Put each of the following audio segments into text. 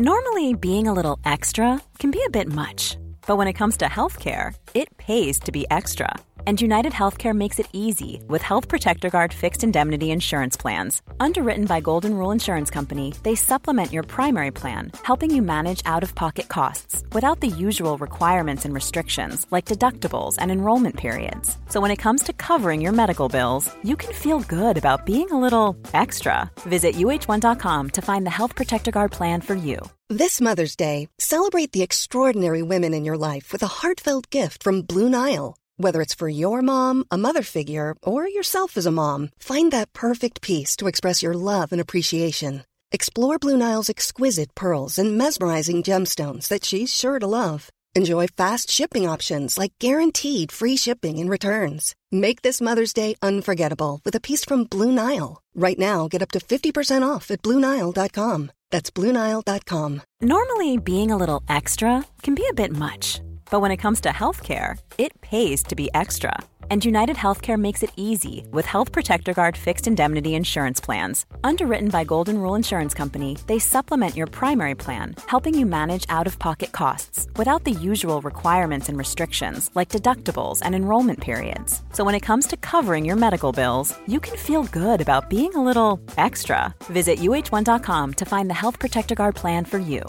Normally, being a little extra can be a bit much, but when it comes to healthcare, it pays to be extra. And United Healthcare makes it easy with Health Protector Guard fixed indemnity insurance plans. Underwritten by Golden Rule Insurance Company, they supplement your primary plan, helping you manage out-of-pocket costs without the usual requirements and restrictions like deductibles and enrollment periods. So when it comes to covering your medical bills, you can feel good about being a little extra. Visit uh1.com to find the Health Protector Guard plan for you. This Mother's Day, celebrate the extraordinary women in your life with a heartfelt gift from Blue Nile. Whether it's for your mom, a mother figure, or yourself as a mom, find that perfect piece to express your love and appreciation. Explore Blue Nile's exquisite pearls and mesmerizing gemstones that she's sure to love. Enjoy fast shipping options like guaranteed free shipping and returns. Make this Mother's Day unforgettable with a piece from Blue Nile. Right now, get up to 50% off at BlueNile.com. That's BlueNile.com. Normally, being a little extra can be a bit much, but when it comes to healthcare, it pays to be extra. And United Healthcare makes it easy with Health Protector Guard fixed indemnity insurance plans. Underwritten by Golden Rule Insurance Company, they supplement your primary plan, helping you manage out-of-pocket costs without the usual requirements and restrictions like deductibles and enrollment periods. So when it comes to covering your medical bills, you can feel good about being a little extra. Visit uh1.com to find the Health Protector Guard plan for you.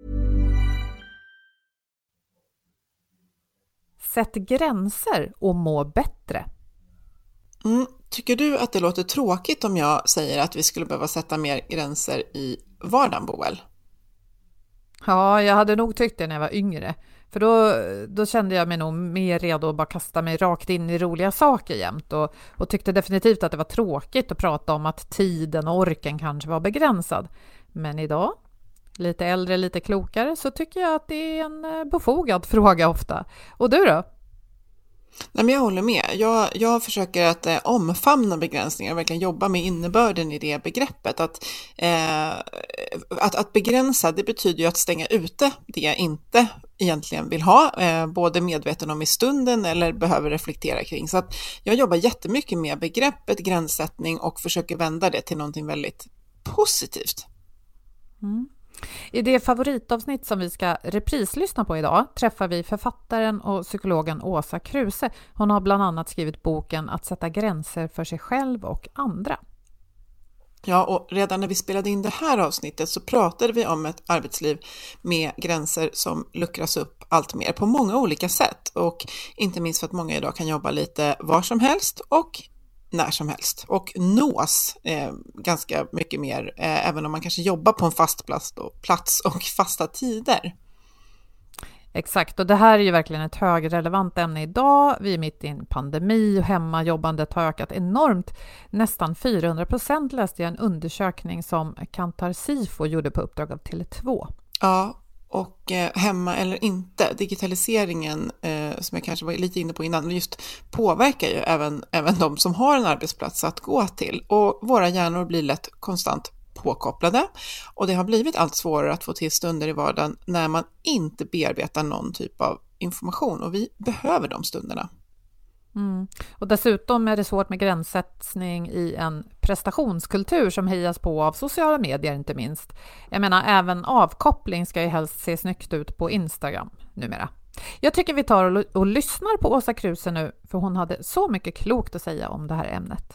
Sätt gränser och må bättre. Tycker du att det låter tråkigt om jag säger att vi skulle behöva sätta mer gränser i vardagen, Boel? Ja, jag hade nog tyckt det när jag var yngre. För då kände jag mig nog mer redo att bara kasta mig rakt in i roliga saker jämt. Och tyckte definitivt att det var tråkigt att prata om att tiden och orken kanske var begränsad. Men idag, lite äldre, lite klokare, så tycker jag att det är en befogad fråga ofta. Och du då? Nej, men jag håller med. Jag försöker att omfamna begränsningar och verkligen jobba med innebörden i det begreppet. Att begränsa, det betyder ju att stänga ute det jag inte egentligen vill ha, både medveten om i stunden eller behöver reflektera kring. Så att jag jobbar jättemycket med begreppet gränssättning och försöker vända det till någonting väldigt positivt. I det favoritavsnitt som vi ska reprislyssna på idag träffar vi författaren och psykologen Åsa Kruse. Hon har bland annat skrivit boken Att sätta gränser för sig själv och andra. Ja, och redan när vi spelade in det här avsnittet så pratade vi om ett arbetsliv med gränser som luckras upp allt mer på många olika sätt. Och inte minst för att många idag kan jobba lite var som helst och när som helst och nås ganska mycket mer även om man kanske jobbar på en fast plats och fasta tider. Exakt, och det här är ju verkligen ett högrelevant ämne idag. Vi är mitt i en pandemi och hemmajobbandet har ökat enormt. Nästan 400% läste jag en undersökning som Kantar Sifo gjorde på uppdrag av Tele2. Ja, och hemma eller inte, digitaliseringen som jag kanske var lite inne på innan, just påverkar ju även de som har en arbetsplats att gå till. Och våra hjärnor blir lätt konstant påkopplade och det har blivit allt svårare att få till stunder i vardagen när man inte bearbetar någon typ av information och vi behöver de stunderna. Och dessutom är det svårt med gränssättning i en prestationskultur som hejas på av sociala medier inte minst. Jag menar, även avkoppling ska ju helst se snyggt ut på Instagram numera. Jag tycker vi tar och lyssnar på Åsa Kruse nu, för hon hade så mycket klokt att säga om det här ämnet.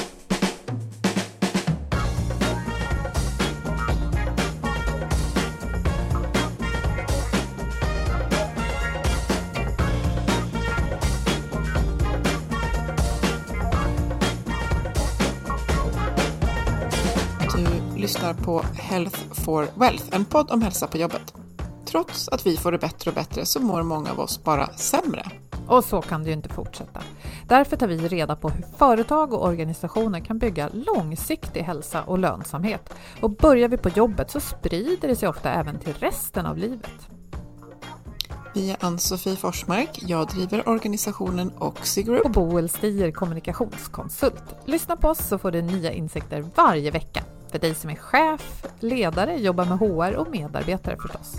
Lyssnar på Health for Wealth, en podd om hälsa på jobbet. Trots att vi får det bättre och bättre så mår många av oss bara sämre. Och så kan det ju inte fortsätta. Därför tar vi reda på hur företag och organisationer kan bygga långsiktig hälsa och lönsamhet. Och börjar vi på jobbet så sprider det sig ofta även till resten av livet. Vi är Ann-Sofie Forsmark, jag driver organisationen Oxigroup. Och Boel Stier, kommunikationskonsult. Lyssna på oss så får du nya insikter varje vecka. För dig som är chef, ledare, jobbar med HR och medarbetare förstås.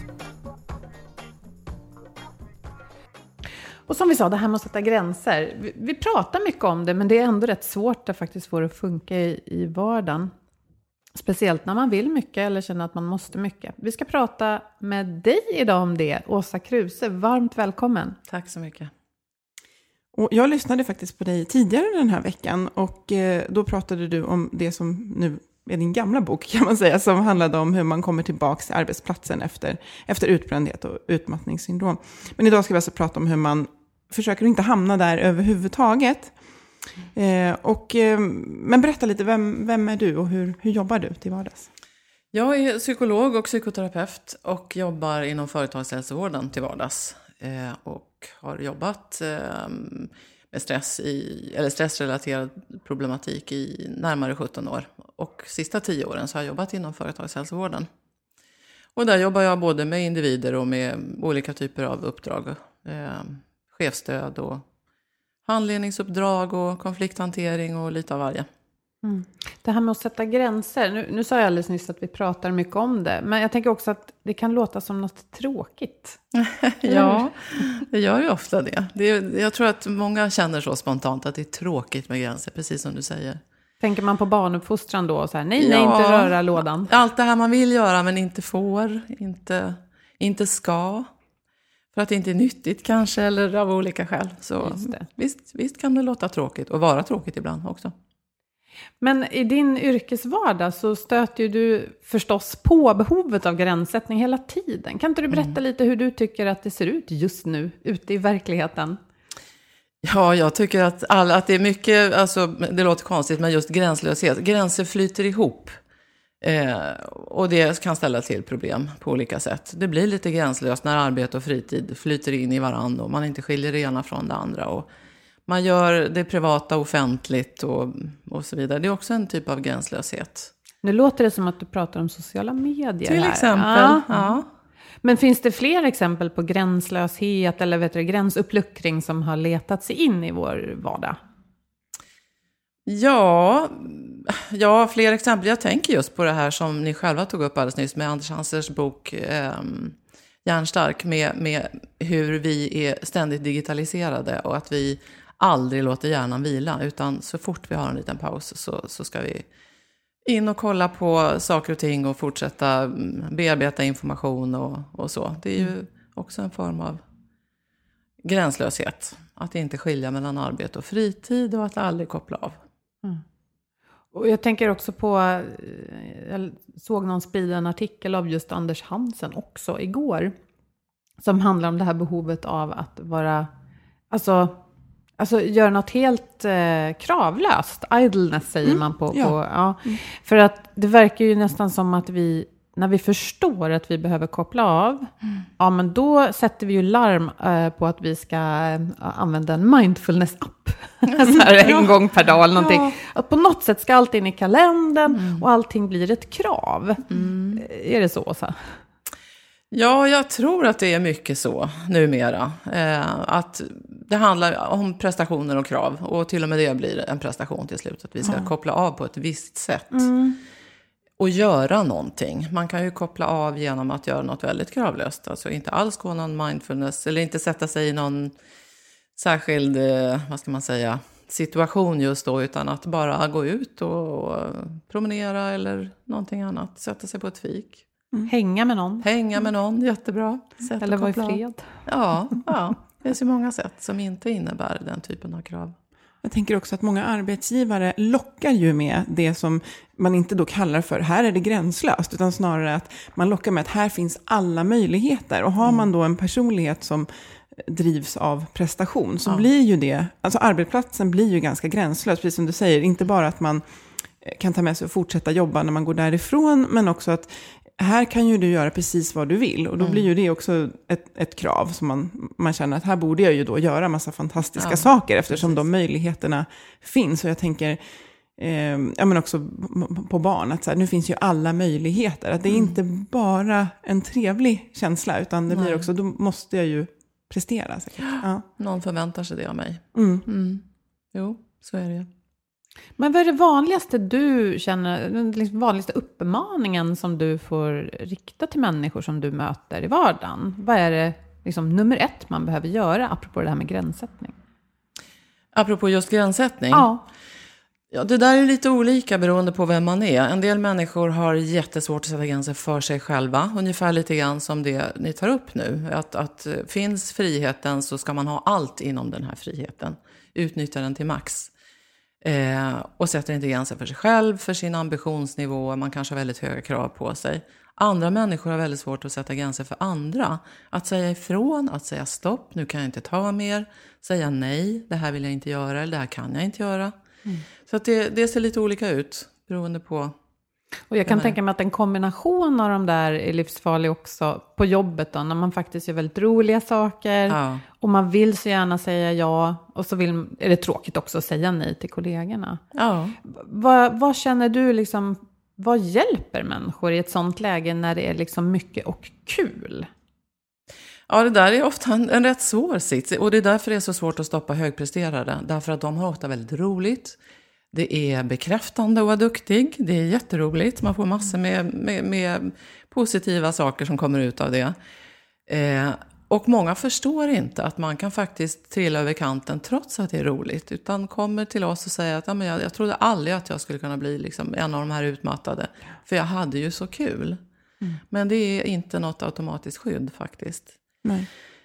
Och som vi sa, det här med att sätta gränser. Vi pratar mycket om det, men det är ändå rätt svårt att faktiskt få det att funka i vardagen. Speciellt när man vill mycket eller känner att man måste mycket. Vi ska prata med dig idag om det. Åsa Kruse, varmt välkommen. Tack så mycket. Och jag lyssnade faktiskt på dig tidigare den här veckan och då pratade du om det som nu är din gamla bok kan man säga, som handlade om hur man kommer tillbaka till arbetsplatsen efter utbrändhet och utmattningssyndrom. Men idag ska vi alltså prata om hur man försöker inte hamna där överhuvudtaget. Men berätta lite, vem är du och hur jobbar du till vardags? Jag är psykolog och psykoterapeut och jobbar inom företagshälsovården till vardags. Och har jobbat med stressrelaterad problematik i närmare 17 år. Och sista 10 åren så har jag jobbat inom företagshälsovården. Och där jobbar jag både med individer och med olika typer av uppdrag. Chefstöd och handledningsuppdrag och konflikthantering och lite av varje. Mm. Det här med att sätta gränser, nu sa jag alldeles nyss att vi pratar mycket om det, men jag tänker också att det kan låta som något tråkigt. Ja, det gör ju ofta det. Jag tror att många känner så spontant att det är tråkigt med gränser, precis som du säger. Tänker man på barnuppfostran då, så här, nej, inte röra lådan. Allt det här man vill göra men inte får, inte ska. För att det inte är nyttigt kanske, eller av olika skäl. Så visst kan det låta tråkigt och vara tråkigt ibland också. Men i din yrkesvardag så stöter ju du förstås på behovet av gränssättning hela tiden. Kan inte du berätta lite hur du tycker att det ser ut just nu ute i verkligheten? Ja, jag tycker att det är mycket, alltså det låter konstigt, men just gränslöshet. Gränser flyter ihop. Och det kan ställa till problem på olika sätt. Det blir lite gränslöst när arbete och fritid flyter in i varandra och man inte skiljer det ena från det andra. Och man gör det privata offentligt och så vidare. Det är också en typ av gränslöshet. Nu låter det som att du pratar om sociala medier till här. Exempel. Ja. Men finns det fler exempel på gränslöshet eller gränsuppluckring som har letat sig in i vår vardag? Ja, fler exempel. Jag tänker just på det här som ni själva tog upp alldeles nyss med Anders Hansers bok Hjärnstark, med hur vi är ständigt digitaliserade och att vi aldrig låter hjärnan vila, utan så fort vi har en liten paus så ska vi in och kolla på saker och ting och fortsätta bearbeta information och så. Det är ju också en form av gränslöshet. Att inte skilja mellan arbete och fritid och att aldrig koppla av. Mm. Och jag tänker också på, jag såg någon sprida en artikel av just Anders Hansen också igår. Som handlar om det här behovet av att vara, alltså göra något helt kravlöst. Idleness säger man på. För att det verkar ju nästan som att vi, när vi förstår att vi behöver koppla av, ja men då sätter vi ju larm på att vi ska använda en mindfulness-app. Så här en gång per dag eller någonting. Ja. Att på något sätt ska allt in i kalendern och allting blir ett krav. Är det så? Ja, jag tror att det är mycket så numera. Att det handlar om prestationer och krav. Och till och med det blir en prestation till slut. Att vi ska koppla av på ett visst sätt. Och göra någonting. Man kan ju koppla av genom att göra något väldigt kravlöst. Alltså inte alls gå någon mindfulness. Eller inte sätta sig i någon särskild, situation just då. Utan att bara gå ut och promenera eller någonting annat. Sätta sig på ett fik. Hänga med någon, jättebra. Sätt eller vara i fred. Ja, det finns ju många sätt som inte innebär den typen av krav. Jag tänker också att många arbetsgivare lockar ju med det som man inte då kallar för här är det gränslöst, utan snarare att man lockar med att här finns alla möjligheter. Och har man då en personlighet som drivs av prestation så blir ju det, alltså arbetsplatsen blir ju ganska gränslös, precis som du säger. Inte bara att man kan ta med sig och fortsätta jobba när man går därifrån, men också att här kan ju du göra precis vad du vill. Och då blir ju det också ett krav som man känner att här borde jag ju då göra massa fantastiska saker eftersom de möjligheterna finns. Och jag tänker men också på barn att så här, nu finns ju alla möjligheter. Att det är inte bara en trevlig känsla utan det blir också, då måste jag ju prestera. Ja. Någon förväntar sig det av mig. Jo, så är det. Men vad är det vanligaste du känner, den vanligaste uppmaningen som du får rikta till människor som du möter i vardagen? Vad är det nummer 1 man behöver göra apropå det här med gränssättning? Apropå just gränssättning? Ja. Ja, det där är lite olika beroende på vem man är. En del människor har jättesvårt att sätta gränser för sig själva. Ungefär lite grann som det ni tar upp nu. Att finns friheten så ska man ha allt inom den här friheten. Utnyttja den till max. Och sätter inte gränser för sig själv, för sin ambitionsnivå. Man kanske har väldigt höga krav på sig. Andra människor har väldigt svårt att sätta gränser för andra. Att säga ifrån, att säga stopp, nu kan jag inte ta mer. Säga nej, det här vill jag inte göra eller det här kan jag inte göra. Så att det ser lite olika ut beroende på. Och jag kan tänka mig att en kombination av de där är livsfarlig också på jobbet då, när man faktiskt gör väldigt roliga saker och man vill så gärna säga ja och så är det tråkigt också att säga nej till kollegorna. Ja. Vad känner du liksom, vad hjälper människor i ett sånt läge när det är liksom mycket och kul? Ja, det där är ofta en rätt svår sits. Och det är därför det är så svårt att stoppa högpresterare. Därför att de har ofta väldigt roligt. Det är bekräftande att vara duktig. Det är jätteroligt. Man får massor med positiva saker som kommer ut av det. Och många förstår inte att man kan faktiskt trilla över kanten trots att det är roligt. Utan kommer till oss och säger att ja, men jag trodde aldrig att jag skulle kunna bli liksom en av de här utmattade. För jag hade ju så kul. Men det är inte något automatiskt skydd faktiskt. Nej.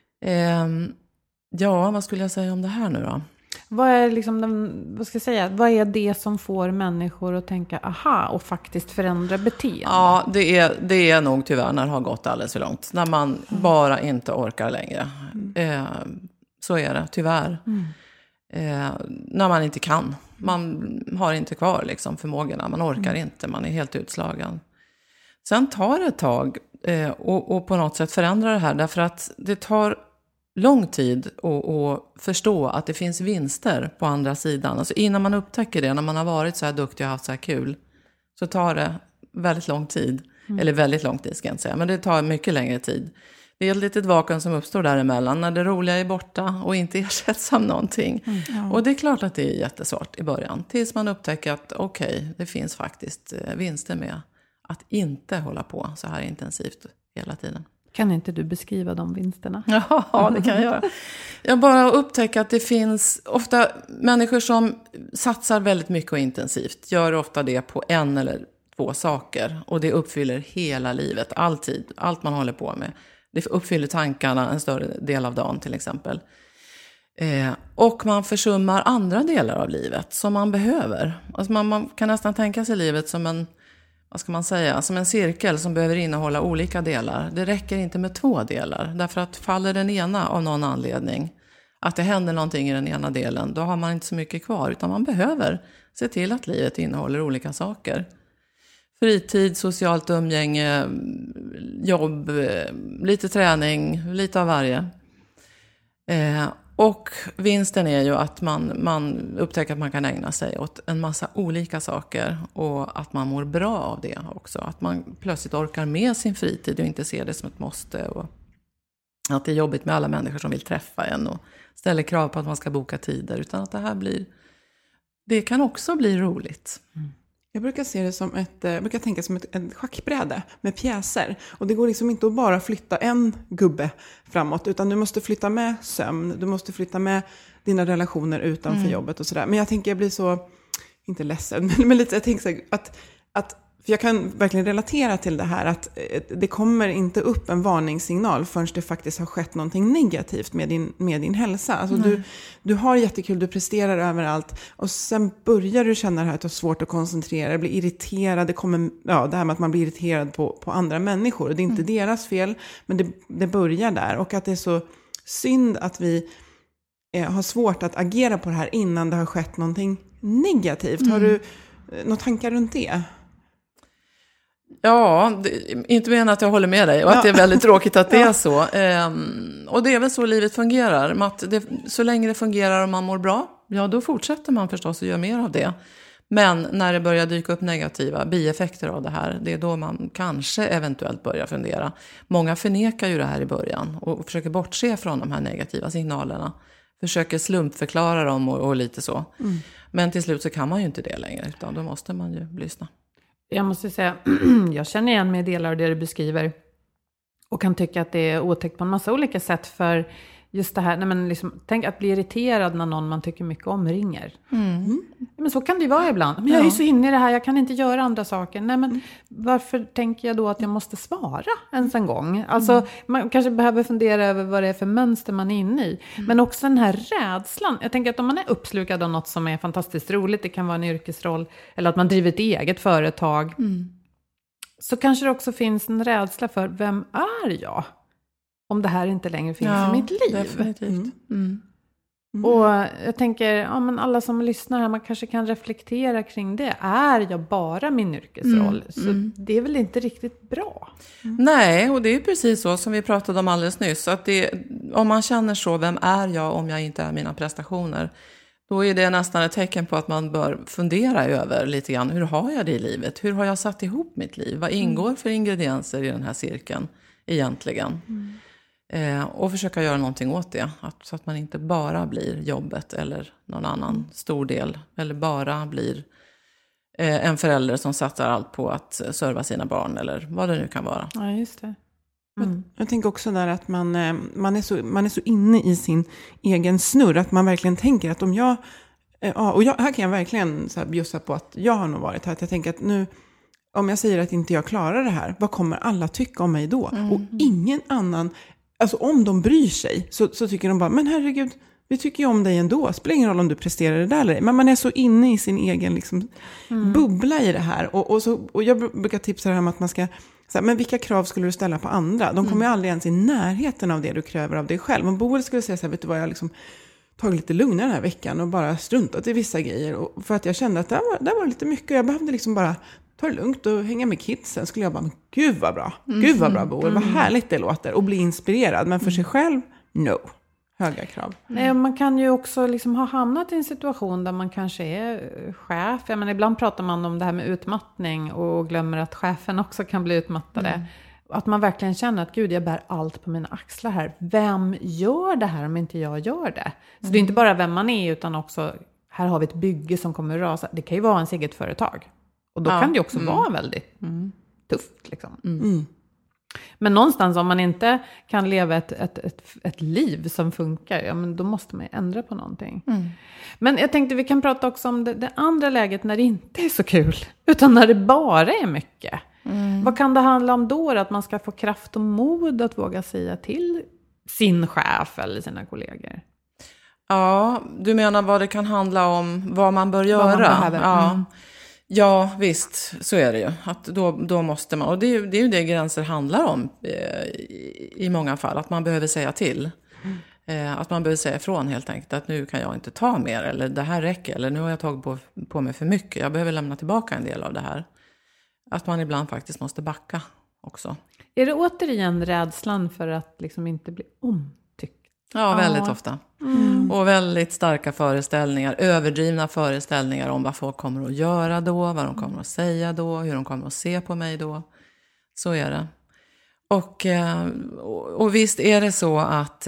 Ja, vad skulle jag säga om det här nu då? Vad är liksom vad är det som får människor att tänka aha och faktiskt förändra beteende? Ja, det är nog tyvärr när det har gått alldeles för långt. När man bara inte orkar längre. Så är det, tyvärr. När man inte kan. Man har inte kvar liksom förmågorna. Man orkar inte, man är helt utslagen. Sen tar det ett tag och på något sätt förändra det här. Därför att det tar lång tid att förstå att det finns vinster på andra sidan. Alltså innan man upptäcker det, när man har varit så här duktig och haft så här kul, så tar det väldigt lång tid. Eller väldigt lång tid ska jag inte säga, men det tar mycket längre tid. Det är ett litet vakuum som uppstår däremellan när det roliga är borta och inte ersätts av någonting. Och det är klart att det är jättesvårt i början. Tills man upptäcker att okej, det finns faktiskt vinster med att inte hålla på så här intensivt hela tiden. Kan inte du beskriva de vinsterna? Ja, det kan jag göra. Jag bara upptäcker att det finns ofta människor som satsar väldigt mycket och intensivt. Gör ofta det på en eller två saker. Och det uppfyller hela livet, alltid. Allt man håller på med. Det uppfyller tankarna en större del av dagen till exempel. Och man försummar andra delar av livet som man behöver. Alltså man kan nästan tänka sig livet som en... Vad ska man säga? Som en cirkel som behöver innehålla olika delar. Det räcker inte med 2 delar. Därför att faller den ena av någon anledning, att det händer någonting i den ena delen, då har man inte så mycket kvar. Utan man behöver se till att livet innehåller olika saker. Fritid, socialt umgänge, jobb, lite träning, lite av varje. Och vinsten är ju att man upptäcker att man kan ägna sig åt en massa olika saker och att man mår bra av det också. Att man plötsligt orkar med sin fritid och inte ser det som ett måste. Och att det är jobbigt med alla människor som vill träffa en och ställer krav på att man ska boka tider. Utan att det kan också bli roligt. Jag brukar se det som tänka som ett schackbräde med pjäser. Och det går liksom inte att bara flytta en gubbe framåt. Utan du måste flytta med sömn. Du måste flytta med dina relationer utanför jobbet och sådär. Men jag tänker jag blir så, inte ledsen, men lite, jag tänker så här, att för jag kan verkligen relatera till det här att det kommer inte upp en varningssignal förrän det faktiskt har skett någonting negativt med din hälsa. Alltså du har jättekul, du presterar överallt och sen börjar du känna det här att du har svårt att koncentrera dig, blir irriterad. Det här med att man blir irriterad på andra människor. Det är inte deras fel, men det börjar där. Och att det är så synd att vi har svårt att agera på det här innan det har skett någonting negativt. Har du några tankar runt det? Ja, inte mer än att jag håller med dig och att det är väldigt tråkigt att det är så. Och det är väl så livet fungerar. Så länge det fungerar och man mår bra, ja då fortsätter man förstås och gör mer av det. Men när det börjar dyka upp negativa bieffekter av det här, det är då man kanske eventuellt börjar fundera. Många förnekar ju det här i början och försöker bortse från de här negativa signalerna. Försöker slumpförklara dem och lite så. Men till slut så kan man ju inte det längre, utan då måste man ju lyssna. Jag måste säga, jag känner igen mig delar av det du beskriver och kan tycka att det är otäckt på en massa olika sätt, för just det här, nej men liksom, tänk att bli irriterad när någon man tycker mycket om ringer. Men så kan det ju vara ibland. Men jag är ju så inne i det här, jag kan inte göra andra saker. Nej men varför tänker jag då att jag måste svara ens en gång? Alltså man kanske behöver fundera över vad det är för mönster man är inne i. Men också den här rädslan. Jag tänker att om man är uppslukad av något som är fantastiskt roligt, det kan vara en yrkesroll eller att man driver ett eget företag. Så kanske det också finns en rädsla för, vem är jag? Om det här inte längre finns i mitt liv. Definitivt. Och jag tänker, men alla som lyssnar här, man kanske kan reflektera kring det. Är jag bara min yrkesroll? Så det är väl inte riktigt bra? Nej, och det är precis så som vi pratade om alldeles nyss. Att om man känner så, vem är jag om jag inte är mina prestationer? Då är det nästan ett tecken på att man bör fundera över lite grann. Hur har jag det i livet? Hur har jag satt ihop mitt liv? Vad ingår för ingredienser i den här cirkeln egentligen? Och försöka göra någonting åt det. Så att man inte bara blir jobbet eller någon annan stor del. Eller bara blir en förälder som satsar allt på att serva sina barn. Eller vad det nu kan vara. Ja, just det. Jag tänker också där att man är så inne i sin egen snurr. Att man verkligen tänker att om jag... här kan jag verkligen så här bjussa på att jag har nog varit här. Att jag tänker att nu... Om jag säger att inte jag klarar det här, vad kommer alla tycka om mig då? Och ingen annan... Alltså om de bryr sig så tycker de bara, men herregud, vi tycker ju om dig ändå. Spelar ingen roll om du presterar det där eller ej. Men man är så inne i sin egen liksom, bubbla i det här. Och jag brukar tipsa det här om att man ska, så här, men vilka krav skulle du ställa på andra? De kommer ju aldrig ens i närheten av det du kräver av dig själv. Om Boel skulle säga så här, vet du vad, jag liksom tagit lite lugnare den här veckan och bara struntat i vissa grejer. Och för att jag kände att det var lite mycket. Jag behövde liksom bara ta det lugnt och hänga med kidsen. Skulle jag bara, men gud vad bra. Gud vad bra Boel, vad härligt det låter. Och bli inspirerad. Men för sig själv, no. Höga krav. Nej, man kan ju också liksom ha hamnat i en situation där man kanske är chef. Jag menar, ibland pratar man om det här med utmattning och glömmer att chefen också kan bli utmattade. Att man verkligen känner att gud, jag bär allt på mina axlar här. Vem gör det här om inte jag gör det? Så det är inte bara vem man är, utan också här har vi ett bygge som kommer rasa. Det kan ju vara ens eget företag. Och då kan det också vara väldigt tufft. Liksom. Men någonstans om man inte kan leva ett liv som funkar, ja, men då måste man ändra på någonting. Men jag tänkte vi kan prata också om det andra läget när det inte är så kul. Utan när det bara är mycket. Vad kan det handla om då? Att man ska få kraft och mod att våga säga till sin chef eller sina kollegor? Ja, du menar vad det kan handla om, vad man bör göra? Vad man behöver. Ja, visst, så är det ju. Att då måste man, och det är ju det gränser handlar om i många fall. Att man behöver säga till. Att man behöver säga ifrån helt enkelt. Att nu kan jag inte ta mer, eller det här räcker. Eller nu har jag tagit på mig för mycket. Jag behöver lämna tillbaka en del av det här. Att man ibland faktiskt måste backa också. Är det återigen rädslan för att liksom inte bli omtyckt? Ja, väldigt ofta. Och väldigt starka föreställningar, överdrivna föreställningar om vad folk kommer att göra då, vad de kommer att säga då, hur de kommer att se på mig då. Så är det. Och visst är det så att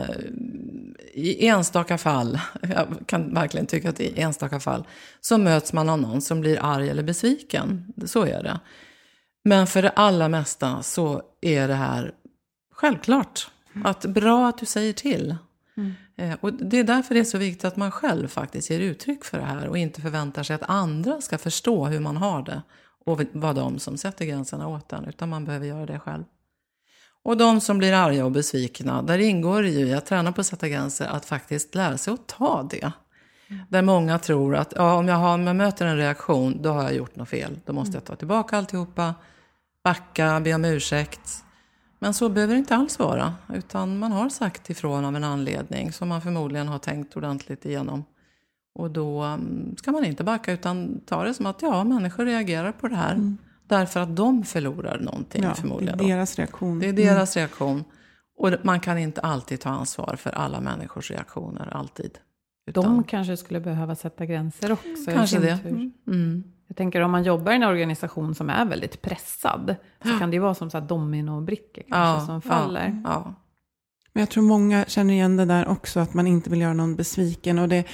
i enstaka fall, jag kan verkligen tycka att i enstaka fall, så möts man av någon som blir arg eller besviken. Så är det. Men för det allra mesta så är det här självklart. Att bra att du säger till. Och det är därför det är så viktigt att man själv faktiskt ger uttryck för det här. Och inte förväntar sig att andra ska förstå hur man har det. Och vad de som sätter gränserna åt den. Utan man behöver göra det själv. Och de som blir arga och besvikna, där ingår det ju i att träna på att sätta gränser, att faktiskt lära sig att ta det. Där många tror att om jag möter en reaktion, då har jag gjort något fel. Då måste jag ta tillbaka alltihopa, backa, be om ursäkt. Men så behöver det inte alls vara, utan man har sagt ifrån av en anledning som man förmodligen har tänkt ordentligt igenom. Och då ska man inte backa, utan ta det som att människor reagerar på det här. Därför att de förlorar någonting förmodligen. Det är deras reaktion. Det är deras reaktion. Och man kan inte alltid ta ansvar för alla människors reaktioner, alltid. De kanske skulle behöva sätta gränser också. Kanske det. Jag tänker om man jobbar i en organisation som är väldigt pressad, så kan det ju vara som så här dominobrickor kanske som faller. Men jag tror många känner igen det där också, att man inte vill göra någon besviken. Och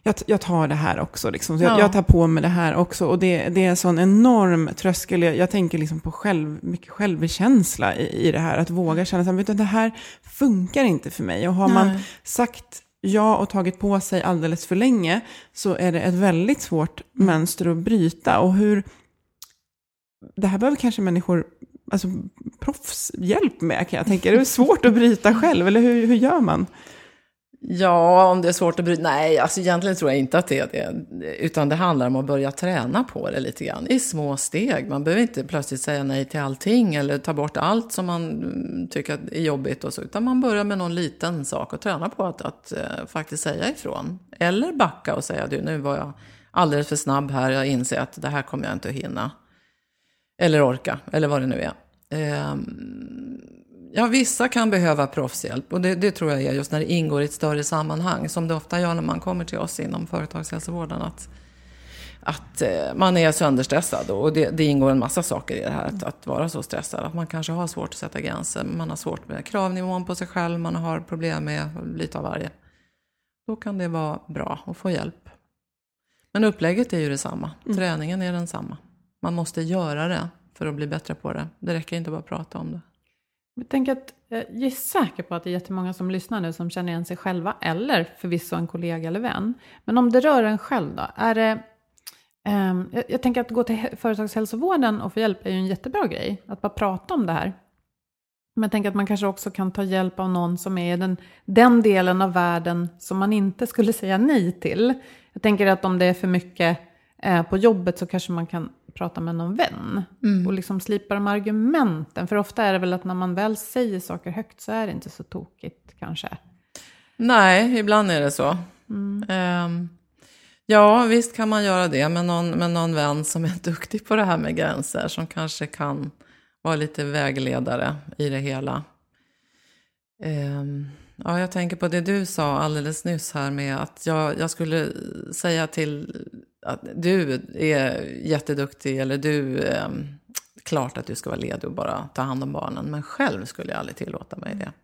jag tar det här också. Liksom. Så jag tar på mig det här också. Och det är en sån enorm tröskel. Jag tänker liksom på mycket självkänsla i det här. Att våga känna att det här funkar inte för mig. Och har man sagt ja och tagit på sig alldeles för länge, så är det ett väldigt svårt mönster att bryta. Och det här behöver kanske människor, alltså proffshjälp med, kan jag tänka. Är det svårt att bryta själv, eller hur gör man? Ja, om det är svårt att bryta. Nej, alltså egentligen tror jag inte att det är det. Utan det handlar om att börja träna på det lite grann. I små steg. Man behöver inte plötsligt säga nej till allting. Eller ta bort allt som man tycker är jobbigt och så. Utan man börjar med någon liten sak och träna på att faktiskt säga ifrån. Eller backa och säga, nu var jag alldeles för snabb här. Jag inser att det här kommer jag inte att hinna. Eller orka. Eller vad det nu är. Ja, vissa kan behöva proffshjälp, och det tror jag är just när det ingår i ett större sammanhang, som det ofta gör när man kommer till oss inom företagshälsovården, att man är sönderstressad, och det ingår en massa saker i det här att vara så stressad, att man kanske har svårt att sätta gränser, man har svårt med kravnivån på sig själv, man har problem med lite av varje. Då kan det vara bra att få hjälp. Men upplägget är ju detsamma, träningen är densamma. Man måste göra det för att bli bättre på det. Det räcker inte bara att prata om det. Jag tänker att jag är säker på att det är jättemånga som lyssnar nu som känner igen sig själva, eller förvisso en kollega eller vän. Men om det rör en själv då, är det... jag tänker att gå till företagshälsovården och få hjälp är ju en jättebra grej. Att bara prata om det här. Men jag tänker att man kanske också kan ta hjälp av någon som är den delen av världen som man inte skulle säga nej till. Jag tänker att om det är för mycket på jobbet, så kanske man kan prata med någon vän. Och liksom slipa de argumenten. För ofta är det väl att när man väl säger saker högt, så är det inte så tokigt kanske. Nej, ibland är det så. Ja, visst kan man göra det med någon vän som är duktig på det här med gränser. Som kanske kan vara lite vägledare i det hela. Ja, jag tänker på det du sa alldeles nyss här med att jag skulle säga till att du är jätteduktig, eller du klart att du ska vara ledig och bara ta hand om barnen, men själv skulle jag aldrig tillåta mig det.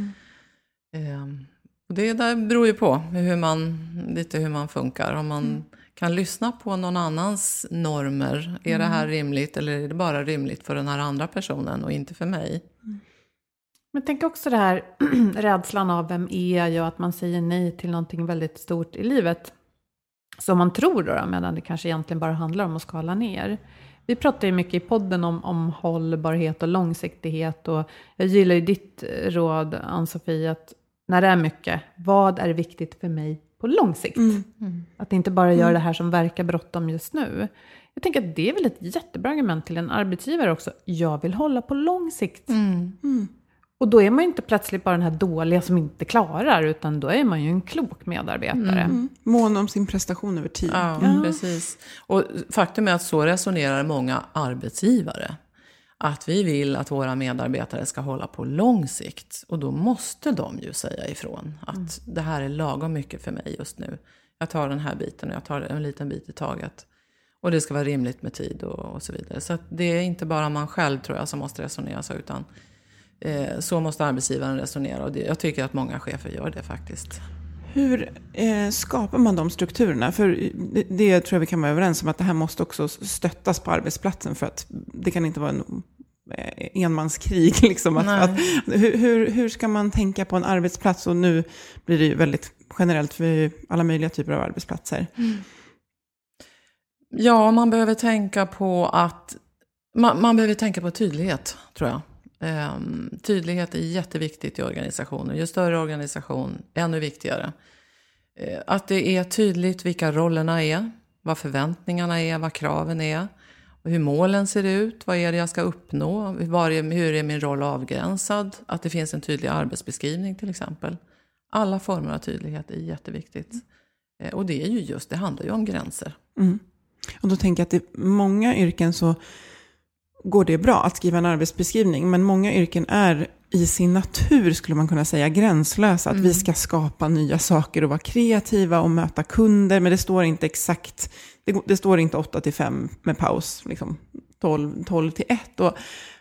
Och det där beror ju på hur man funkar. Om man kan lyssna på någon annans normer, är det här rimligt, eller är det bara rimligt för den här andra personen och inte för mig? Men tänk också det här rädslan av vem är jag, att man säger nej till någonting väldigt stort i livet. Som man tror då, medan det kanske egentligen bara handlar om att skala ner. Vi pratar ju mycket i podden om hållbarhet och långsiktighet. Och jag gillar ju ditt råd, Ann-Sofie, att när det är mycket, vad är viktigt för mig på lång sikt? Att inte bara göra det här som verkar bråttom just nu. Jag tänker att det är väl ett jättebra argument till en arbetsgivare också. Jag vill hålla på lång sikt. Och då är man ju inte plötsligt bara den här dåliga som inte klarar, utan då är man ju en klok medarbetare. Mån om sin prestation över tid. Ja, precis. Och faktum är att så resonerar många arbetsgivare. Att vi vill att våra medarbetare ska hålla på lång sikt. Och då måste de ju säga ifrån att det här är lagom mycket för mig just nu. Jag tar den här biten och jag tar en liten bit i taget. Och det ska vara rimligt med tid och så vidare. Så att det är inte bara man själv, tror jag, som måste resonera så, utan så måste arbetsgivaren resonera. Och jag tycker att många chefer gör det faktiskt. Hur skapar man de strukturerna? För det tror jag vi kan vara överens om, att det här måste också stöttas på arbetsplatsen, för att det kan inte vara en enmanskrig. Liksom. Hur ska man tänka på en arbetsplats? Och nu blir det ju väldigt generellt för alla möjliga typer av arbetsplatser. Ja, man behöver tänka på att man behöver tänka på tydlighet, tror jag. Tydlighet är jätteviktigt i organisationer. Ju större organisation, ännu viktigare. Att det är tydligt vilka rollerna är, vad förväntningarna är, vad kraven är, och hur målen ser ut, vad är det jag ska uppnå, hur är min roll avgränsad, att det finns en tydlig arbetsbeskrivning till exempel. Alla former av tydlighet är jätteviktigt. Och det är ju det handlar ju om gränser. Och då tänker jag att i många yrken så går det bra att skriva en arbetsbeskrivning, men många yrken är i sin natur, skulle man kunna säga, gränslösa. Att vi ska skapa nya saker och vara kreativa och möta kunder, men det står inte exakt, det står inte 8-5 med paus, liksom 12-1. Och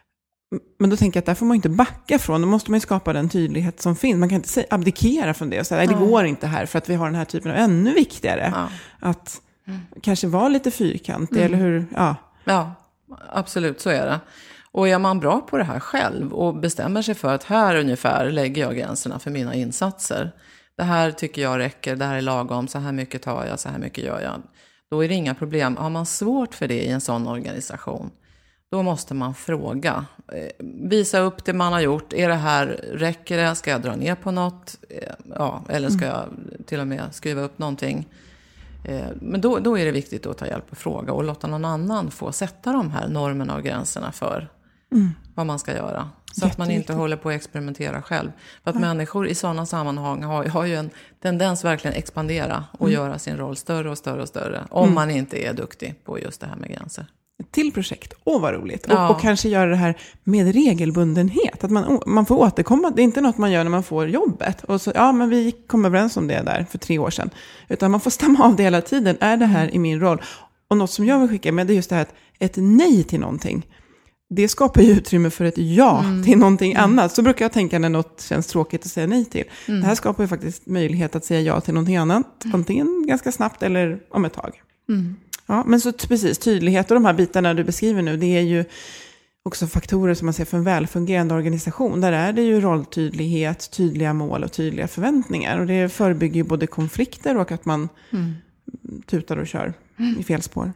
Men då tänker jag att där får man inte backa från. Då måste man ju skapa den tydlighet som finns. Man kan inte abdikera från det och säga, nej, det går inte här för att vi har den här typen av ännu viktigare. Ja. Att kanske vara lite fyrkantig, eller hur? Ja, absolut, så är det. Och är man bra på det här själv och bestämmer sig för att här ungefär lägger jag gränserna för mina insatser. Det här tycker jag räcker, det här är lagom, så här mycket tar jag, så här mycket gör jag. Då är det inga problem. Har man svårt för det i en sån organisation, då måste man fråga. Visa upp det man har gjort. Är det här, räcker det? Ska jag dra ner på något? Ja, eller ska jag till och med skriva upp någonting? Men då är det viktigt att ta hjälp och fråga. Och låta någon annan få sätta de här normerna och gränserna för vad man ska göra. Så att man inte håller på att experimentera själv. För att människor i sådana sammanhang har ju en tendens verkligen expandera och göra sin roll större och större och större. Om man inte är duktig på just det här med gränser. Till projekt. Vad roligt. Och kanske göra det här med regelbundenhet. Att man får återkomma. Det är inte något man gör när man får jobbet. Och så, men vi kom överens om det där för 3 år sedan. Utan man får stämma av det hela tiden. Är det här i min roll? Och något som jag vill skicka med, det är just det här att ett nej till någonting, det skapar ju utrymme för ett ja till någonting annat. Så brukar jag tänka när något känns tråkigt att säga nej till. Det här skapar ju faktiskt möjlighet att säga ja till någonting annat. Antingen ganska snabbt eller om ett tag. Ja, men så precis, tydlighet och de här bitarna du beskriver nu, det är ju också faktorer som man ser för en välfungerande organisation. Där är det ju rolltydlighet, tydliga mål och tydliga förväntningar. Och det förebygger ju både konflikter och att man tutar och kör i fel spår.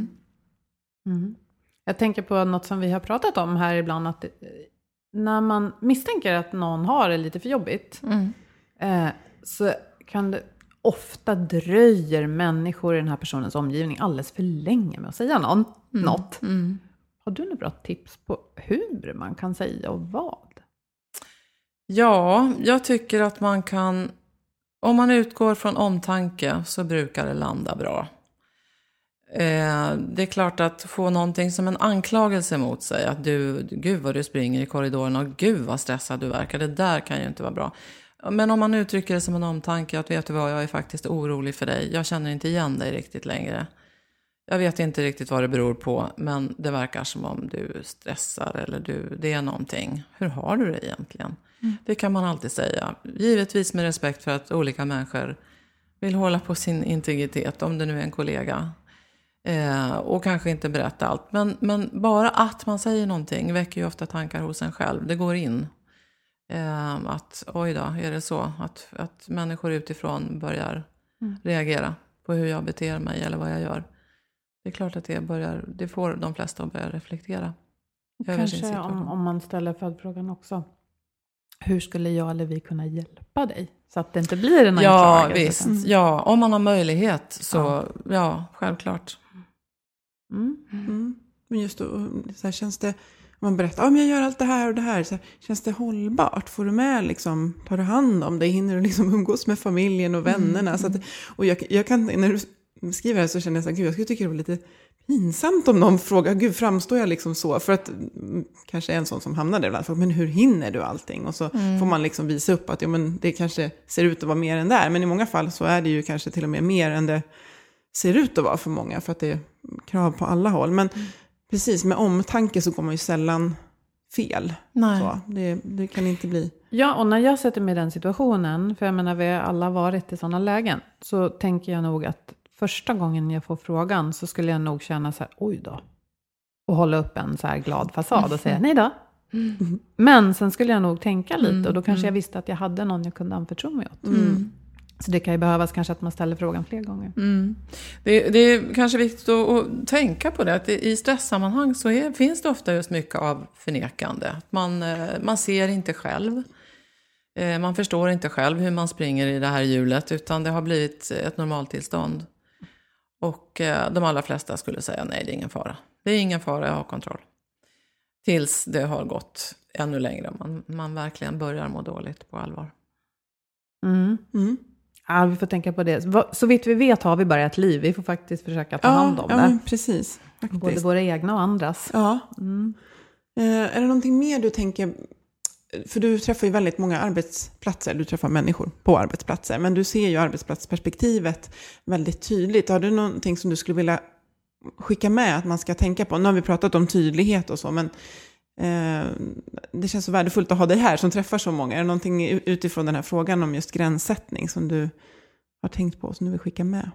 Jag tänker på något som vi har pratat om här ibland, att när man misstänker att någon har det lite för jobbigt så kan det ofta dröjer människor i den här personens omgivning alldeles för länge med att säga något. Har du några bra tips på hur man kan säga och vad? Ja, jag tycker att man kan, om man utgår från omtanke så brukar det landa bra. Det är klart att få någonting som en anklagelse mot sig, att gud vad du springer i korridoren och gud vad stressad du verkar, det där kan ju inte vara bra. Men om man uttrycker det som en omtanke, att vet du vad, jag är faktiskt orolig för dig, jag känner inte igen dig riktigt längre. Jag vet inte riktigt vad det beror på, men det verkar som om du stressar eller det är någonting. Hur har du det egentligen? Det kan man alltid säga. Givetvis med respekt för att olika människor vill hålla på sin integritet, om det nu är en kollega. Och kanske inte berätta allt. Men bara att man säger någonting väcker ju ofta tankar hos en själv. Det går in. Att oj då, är det så? Att människor utifrån börjar reagera på hur jag beter mig eller vad jag gör. Det är klart att det får de flesta att börja reflektera över sin situation. Om man ställer följdfrågan också. Hur skulle jag eller vi kunna hjälpa dig? Så att det inte blir en anklagelse. Ja, visst. Ja, om man har möjlighet så, självklart. Men just då, så här känns det, om man berättar, men jag gör allt det här och det här, så här, känns det hållbart? Får du med, liksom, tar du hand om det? Hinner du liksom umgås med familjen och vännerna? Så att, och jag kan, när du skriver det så känner jag så här, gud, jag skulle tycka det var lite pinsamt om någon frågar, gud, framstår jag liksom så? För att kanske är en sån som hamnar där ibland, men hur hinner du allting? Och så får man liksom visa upp att men det kanske ser ut att vara mer än där. Men i många fall så är det ju kanske till och med mer än det ser ut att vara för många, för att det är krav på alla håll. Men precis, med omtanke så går man ju sällan fel. Nej. Så, det kan inte bli. Ja, och när jag sätter mig i den situationen, för jag menar vi har alla varit i sådana lägen, så tänker jag nog att första gången jag får frågan så skulle jag nog känna så här, oj då. Och hålla upp en så här glad fasad och säga, nej då. Men sen skulle jag nog tänka lite och då kanske jag visste att jag hade någon jag kunde anförtro mig åt. Så det kan ju behövas kanske att man ställer frågan fler gånger. Det är kanske viktigt att tänka på det. Att i stresssammanhang så finns det ofta just mycket av förnekande. Man ser inte själv. Man förstår inte själv hur man springer i det här hjulet. Utan det har blivit ett normaltillstånd. Och de allra flesta skulle säga nej, det är ingen fara. Det är ingen fara, jag har kontroll. Tills det har gått ännu längre. Man verkligen börjar må dåligt på allvar. Ja, vi får tänka på det. Så vitt vi vet har vi bara ett liv. Vi får faktiskt försöka ta hand om det. Ja, precis. Faktiskt. Både våra egna och andras. Ja. Är det någonting mer du tänker... För du träffar ju väldigt många arbetsplatser. Du träffar människor på arbetsplatser. Men du ser ju arbetsplatsperspektivet väldigt tydligt. Har du någonting som du skulle vilja skicka med att man ska tänka på? Nu har vi pratat om tydlighet och så. Men Det känns så värdefullt att ha dig här som träffar så många. Är det någonting utifrån den här frågan om just gränssättning som du har tänkt på, som du vill skicka med?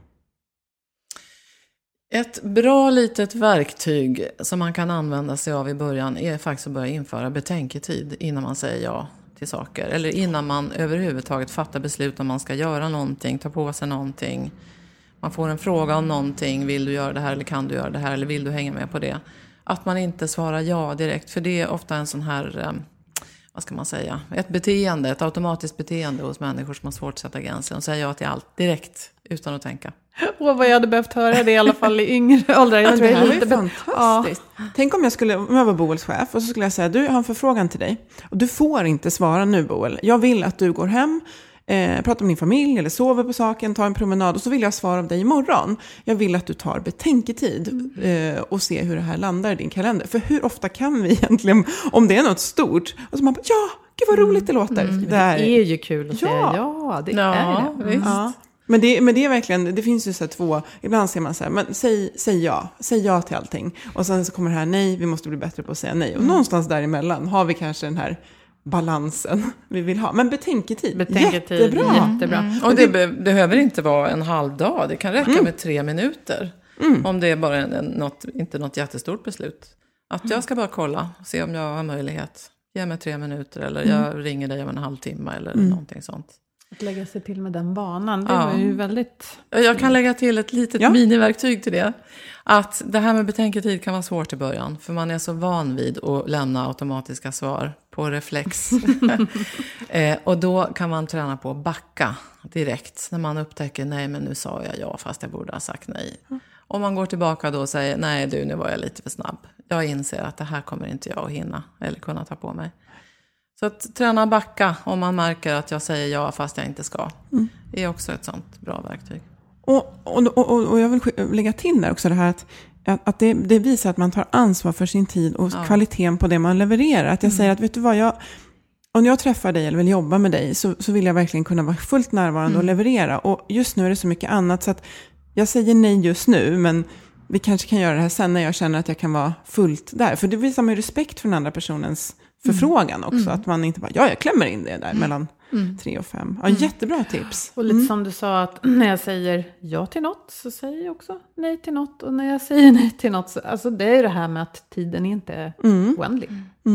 Ett bra litet verktyg som man kan använda sig av i början är faktiskt att börja införa betänketid innan man säger ja till saker. Eller innan man överhuvudtaget fattar beslut om man ska göra någonting, ta på sig någonting. Man får en fråga om någonting, vill du göra det här eller kan du göra det här eller vill du hänga med på det? Att man inte svarar ja direkt, för det är ofta en sån här, vad ska man säga, ett automatiskt beteende hos människor som har svårt att sätta gränser och säga ja till allt direkt utan att tänka. Vad jag hade behövt höra det i alla fall i yngre åldrar. Jag tror det är lite fantastiskt. Ja. Tänk om jag var Boels chef och så skulle jag säga, du, jag har en förfrågan till dig och du får inte svara nu, Boel. Jag vill att du går hem, pratar med din familj eller sover på saken, tar en promenad och så vill jag svara av dig imorgon. Jag vill att du tar betänketid och se hur det här landar i din kalender. För hur ofta kan vi egentligen, om det är något stort, och så man bara, ja, gud vad roligt det låter. Det är ju kul att säga ja, det är det. Visst. Ja. Men det är verkligen, det finns ju så här två, ibland ser man så här, men säg ja till allting. Och sen så kommer det här, nej, vi måste bli bättre på att säga nej. Och någonstans däremellan har vi kanske den här balansen vi vill ha. Men betänketid. Jättebra. Och det behöver inte vara en halv dag, det kan räcka med 3 minuter. Om det är bara inte något jättestort beslut. Att jag ska bara kolla, se om jag har möjlighet. Ge mig 3 minuter eller jag ringer dig om en halvtimme eller någonting sånt. Att lägga sig till med den banan, det var ju väldigt... Jag kan lägga till ett litet miniverktyg till det. Att det här med betänketid kan vara svårt i början. För man är så van vid att lämna automatiska svar på reflex. Och då kan man träna på att backa direkt. När man upptäcker, nej men nu sa jag ja fast jag borde ha sagt nej. Om man går tillbaka då och säger, nej du nu var jag lite för snabb. Jag inser att det här kommer inte jag att hinna eller kunna ta på mig. Så att träna backa om man märker att jag säger ja fast jag inte ska. Är också ett sånt bra verktyg. Och jag vill lägga till där också det här att det visar att man tar ansvar för sin tid och kvaliteten på det man levererar. Att jag säger att vet du vad, om jag träffar dig eller vill jobba med dig så vill jag verkligen kunna vara fullt närvarande och leverera. Och just nu är det så mycket annat så att jag säger nej just nu, men vi kanske kan göra det här sen när jag känner att jag kan vara fullt där. För det visar man ju respekt för den andra personens förfrågan också. Att man inte bara, jag klämmer in det där mellan 3 och 5. Ja, jättebra tips. Och lite som du sa, att när jag säger ja till något så säger jag också nej till något. Och när jag säger nej till något så, alltså det är det här med att tiden inte är oändlig.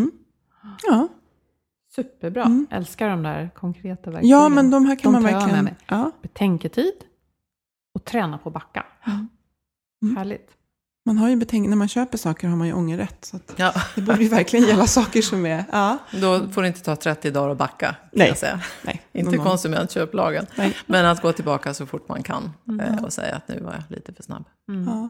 Ja. Superbra. Älskar de där konkreta verktygen. Ja, men de här kan man verkligen... Ja. Betänketid och träna på backa. Härligt. Man har ju när man köper saker har man ju ångerrätt. Så att det borde ju verkligen gälla saker som är... Ja. Då får det inte ta 30 dagar att backa, kan jag säga. Nej. Inte konsumentköplagen. Nej. Men att gå tillbaka så fort man kan och säga att nu var jag lite för snabb. Ja.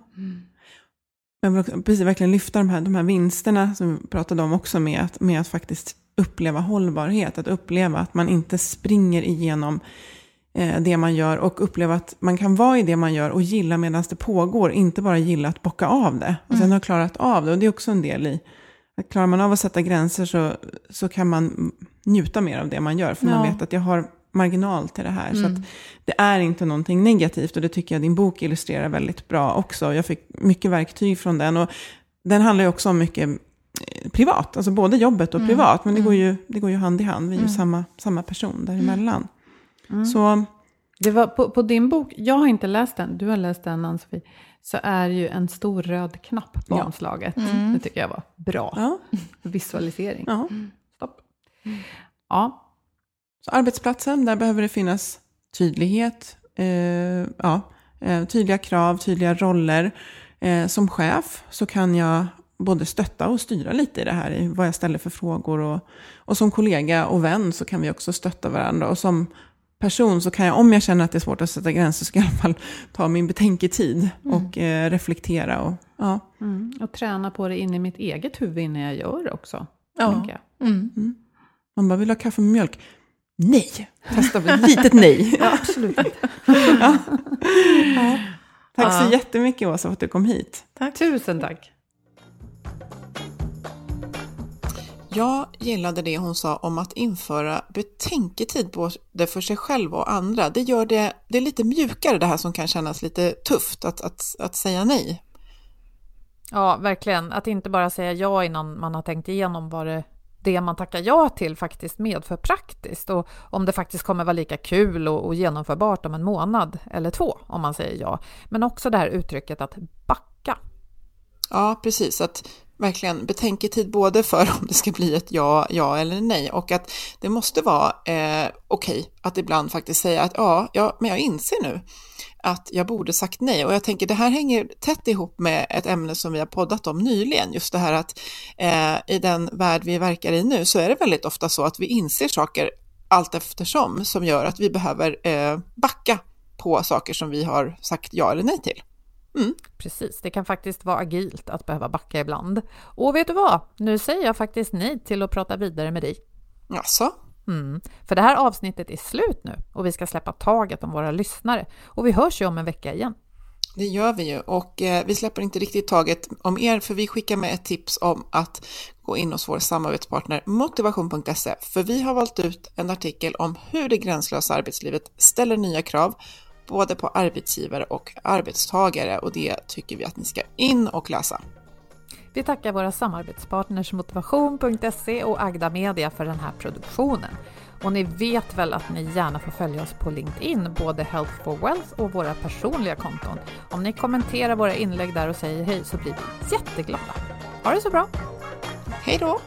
Jag vill också, precis verkligen lyfta de här vinsterna som vi pratade om också med att faktiskt uppleva hållbarhet. Att uppleva att man inte springer igenom det man gör och uppleva att man kan vara i det man gör och gilla medan det pågår, inte bara gilla att bocka av det och sen ha klarat av det. Och det är också en del i att klarar man av att sätta gränser så kan man njuta mer av det man gör, för man vet att jag har marginal till det här. Så att det är inte någonting negativt, och det tycker jag din bok illustrerar väldigt bra också. Jag fick mycket verktyg från den, och den handlar ju också om mycket privat, alltså både jobbet och privat, men det går ju hand i hand. Vi är ju samma person däremellan. Så det var på din bok, jag har inte läst den, du har läst den, Ann-Sofie, så är ju en stor röd knapp på omslaget. Det tycker jag var bra. Visualisering. Ja. Stopp. Ja. Så arbetsplatsen, där behöver det finnas tydlighet, tydliga krav, tydliga roller. Som chef så kan jag både stötta och styra lite i det här, i vad jag ställer för frågor, och som kollega och vän så kan vi också stötta varandra, och som person så kan jag, om jag känner att det är svårt att sätta gränser, så ska jag i alla fall ta min betänketid och reflektera och träna på det in i mitt eget huvud innan jag gör det också. Man bara, vill ha kaffe med mjölk? Nej! Testa ett litet nej. Absolut inte. Tack så jättemycket, Åsa, för att du kom hit. Tack. Tusen tack. Jag gillade det hon sa om att införa betänketid både för sig själv och andra. Det gör det är lite mjukare, det här som kan kännas lite tufft att säga nej. Ja, verkligen. Att inte bara säga ja innan man har tänkt igenom vad det man tackar ja till faktiskt medför praktiskt. Och om det faktiskt kommer vara lika kul och genomförbart om en månad eller 2 om man säger ja. Men också det här uttrycket att backa. Ja, precis. Att verkligen betänketid både för om det ska bli ett ja eller nej. Och att det måste vara okej att ibland faktiskt säga att ja, men jag inser nu att jag borde sagt nej. Och jag tänker det här hänger tätt ihop med ett ämne som vi har poddat om nyligen. Just det här att i den värld vi verkar i nu så är det väldigt ofta så att vi inser saker allt eftersom som gör att vi behöver backa på saker som vi har sagt ja eller nej till. Precis, det kan faktiskt vara agilt att behöva backa ibland. Och vet du vad? Nu säger jag faktiskt nej till att prata vidare med dig. Jaså? För det här avsnittet är slut nu och vi ska släppa taget om våra lyssnare. Och vi hörs ju om en vecka igen. Det gör vi ju och vi släpper inte riktigt taget om er för vi skickar med ett tips om att gå in hos vår samarbetspartner motivation.se för vi har valt ut en artikel om hur det gränslösa arbetslivet ställer nya krav både på arbetsgivare och arbetstagare och det tycker vi att ni ska in och läsa. Vi tackar våra samarbetspartners motivation.se och Agda Media för den här produktionen. Och ni vet väl att ni gärna får följa oss på LinkedIn, både Health for Wealth och våra personliga konton. Om ni kommenterar våra inlägg där och säger hej så blir vi jätteglada. Ha det så bra! Hej då!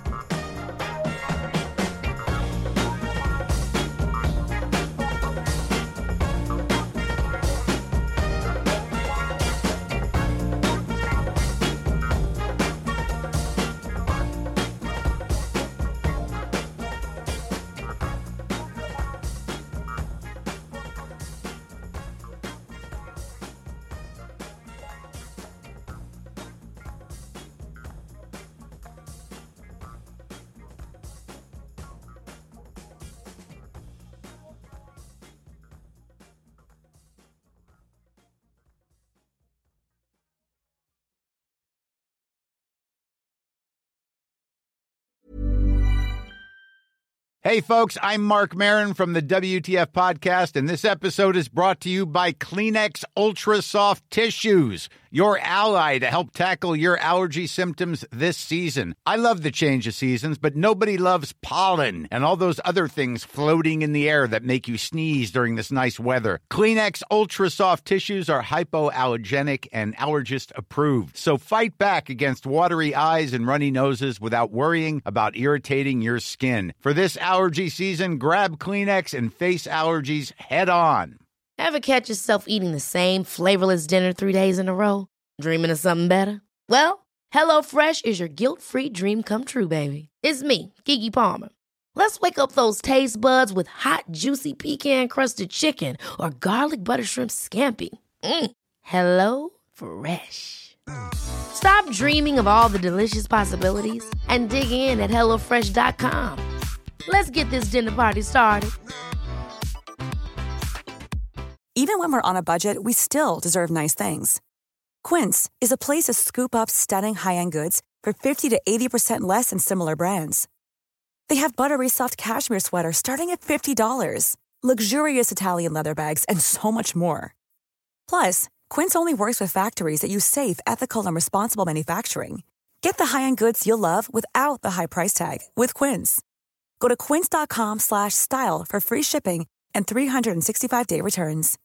Hey, folks, I'm Mark Maron from the WTF Podcast, and this episode is brought to you by Kleenex Ultra Soft Tissues, your ally to help tackle your allergy symptoms this season. I love the change of seasons, but nobody loves pollen and all those other things floating in the air that make you sneeze during this nice weather. Kleenex Ultra Soft Tissues are hypoallergenic and allergist approved, so fight back against watery eyes and runny noses without worrying about irritating your skin. For this allergy season, grab Kleenex and face allergies head on. Ever catch yourself eating the same flavorless dinner 3 days in a row? Dreaming of something better? Well, HelloFresh is your guilt-free dream come true, baby. It's me, Keke Palmer. Let's wake up those taste buds with hot, juicy pecan-crusted chicken or garlic butter shrimp scampi. Hello Fresh. Stop dreaming of all the delicious possibilities and dig in at HelloFresh.com. Let's get this dinner party started. Even when we're on a budget, we still deserve nice things. Quince is a place to scoop up stunning high-end goods for 50 to 80% less than similar brands. They have buttery soft cashmere sweaters starting at $50, luxurious Italian leather bags, and so much more. Plus, Quince only works with factories that use safe, ethical, and responsible manufacturing. Get the high-end goods you'll love without the high price tag with Quince. Go to quince.com/style for free shipping and 365-day returns.